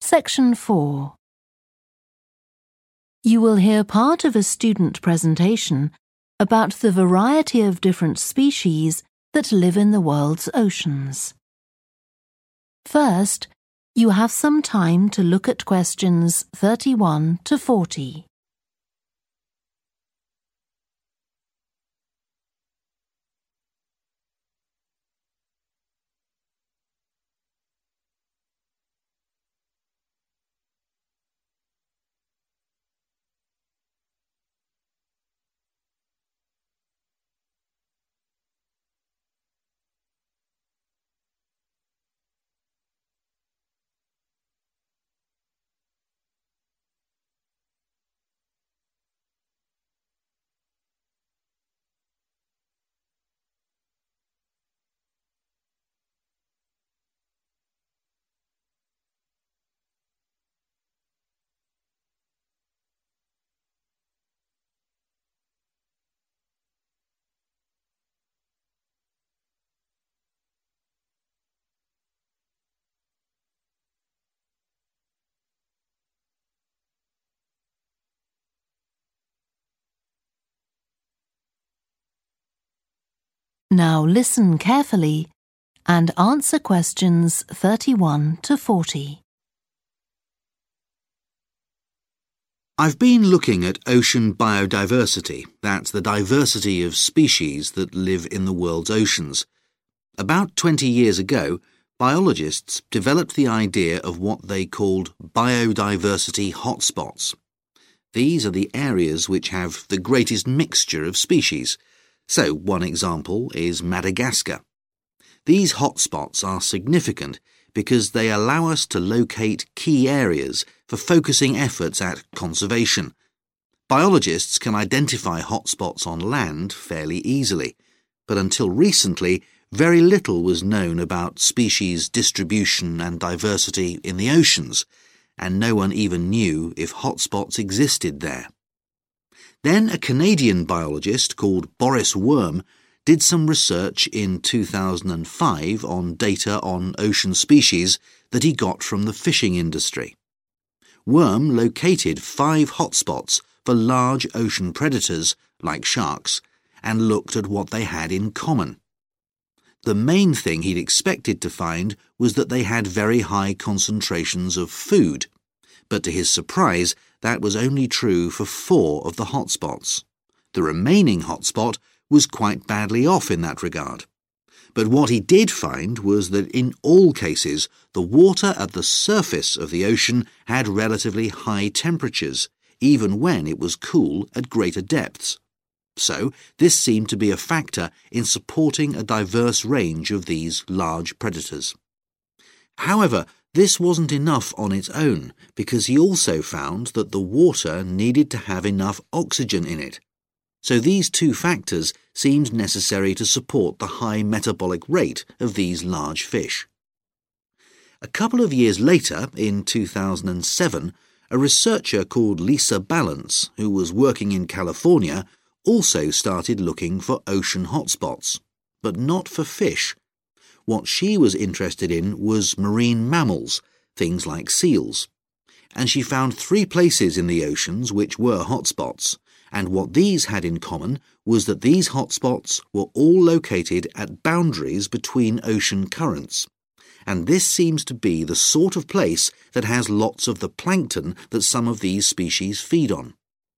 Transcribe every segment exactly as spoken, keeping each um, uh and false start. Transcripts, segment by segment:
Section four. You will hear part of a student presentation about the variety of different species that live in the world's oceans. First, you have some time to look at questions thirty-one to forty. Now listen carefully and answer questions thirty-one to forty. I've been looking at ocean biodiversity, that's the diversity of species that live in the world's oceans. About twenty years ago, biologists developed the idea of what they called biodiversity hotspots. These are the areas which have the greatest mixture of species. So, one example is Madagascar. These hotspots are significant because they allow us to locate key areas for focusing efforts at conservation. Biologists can identify hotspots on land fairly easily, but until recently, very little was known about species distribution and diversity in the oceans, and no one even knew if hotspots existed there. Then a Canadian biologist called Boris Worm did some research in two thousand five on data on ocean species that he got from the fishing industry. Worm located five hotspots for large ocean predators, like sharks, and looked at what they had in common. The main thing he'd expected to find was that they had very high concentrations of food, but to his surprise, that was only true for four of the hotspots. The remaining hotspot was quite badly off in that regard. But what he did find was that in all cases, the water at the surface of the ocean had relatively high temperatures, even when it was cool at greater depths. So, this seemed to be a factor in supporting a diverse range of these large predators. However, this wasn't enough on its own, because he also found that the water needed to have enough oxygen in it. So these two factors seemed necessary to support the high metabolic rate of these large fish. A couple of years later, in two thousand seven, a researcher called Lisa Balance, who was working in California, also started looking for ocean hotspots, but not for fish. What she was interested in was marine mammals, things like seals. And she found three places in the oceans which were hotspots, and what these had in common was that these hotspots were all located at boundaries between ocean currents. And this seems to be the sort of place that has lots of the plankton that some of these species feed on.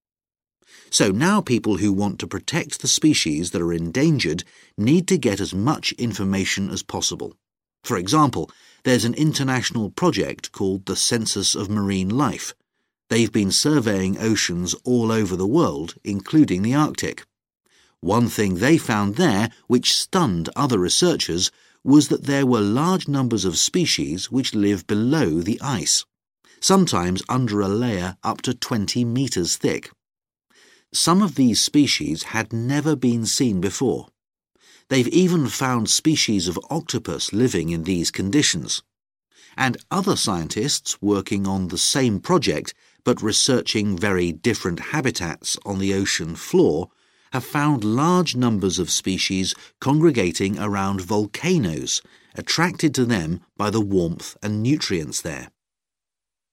So now people who want to protect the species that are endangered need to get as much information as possible. For example, there's an international project called the Census of Marine Life. They've been surveying oceans all over the world, including the Arctic. One thing they found there, which stunned other researchers, was that there were large numbers of species which live below the ice, sometimes under a layer up to twenty metres thick. Some of these species had never been seen before. They've even found species of octopus living in these conditions. And other scientists working on the same project but researching very different habitats on the ocean floor have found large numbers of species congregating around volcanoes, attracted to them by the warmth and nutrients there.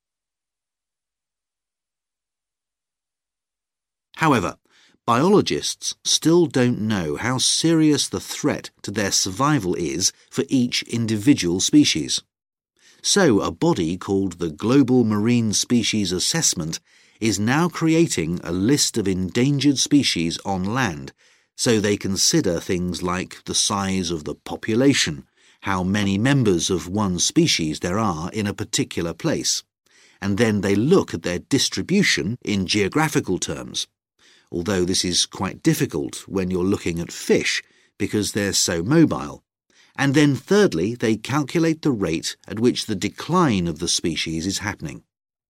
However, biologists still don't know how serious the threat to their survival is for each individual species. So a body called the Global Marine Species Assessment is now creating a list of endangered species on land, so they consider things like the size of the population, how many members of one species there are in a particular place, and then they look at their distribution in geographical terms, although this is quite difficult when you're looking at fish because they're so mobile. And then thirdly, they calculate the rate at which the decline of the species is happening.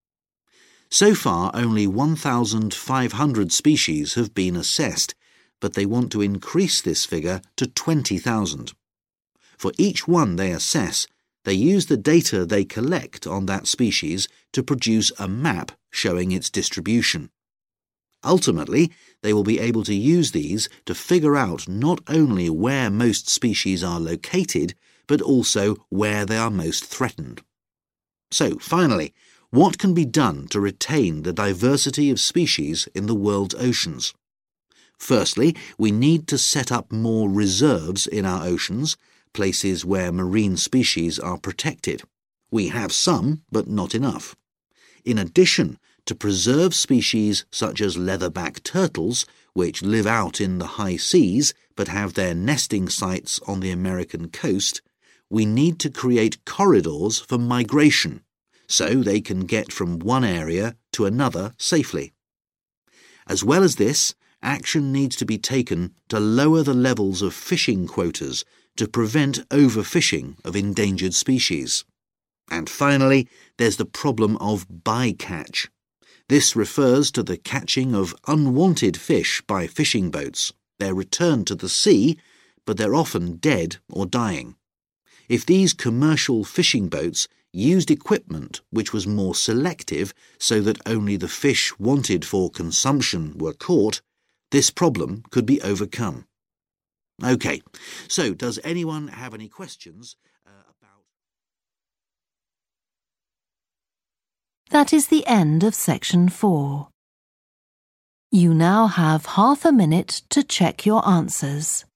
So far, only one thousand five hundred species have been assessed, but they want to increase this figure to twenty thousand. For each one they assess, they use the data they collect on that species to produce a map showing its distribution. Ultimately, they will be able to use these to figure out not only where most species are located, but also where they are most threatened. So, finally, what can be done to retain the diversity of species in the world's oceans? Firstly, we need to set up more reserves in our oceans, places where marine species are protected. We have some, but not enough. In addition, to preserve species such as leatherback turtles, which live out in the high seas but have their nesting sites on the American coast, we need to create corridors for migration, so they can get from one area to another safely. As well as this, action needs to be taken to lower the levels of fishing quotas to prevent overfishing of endangered species. And finally, there's the problem of bycatch. This refers to the catching of unwanted fish by fishing boats. They're returned to the sea, but they're often dead or dying. If these commercial fishing boats used equipment which was more selective so that only the fish wanted for consumption were caught, this problem could be overcome. OK, so does anyone have any questions uh, about... That is the end of section four. You now have half a minute to check your answers.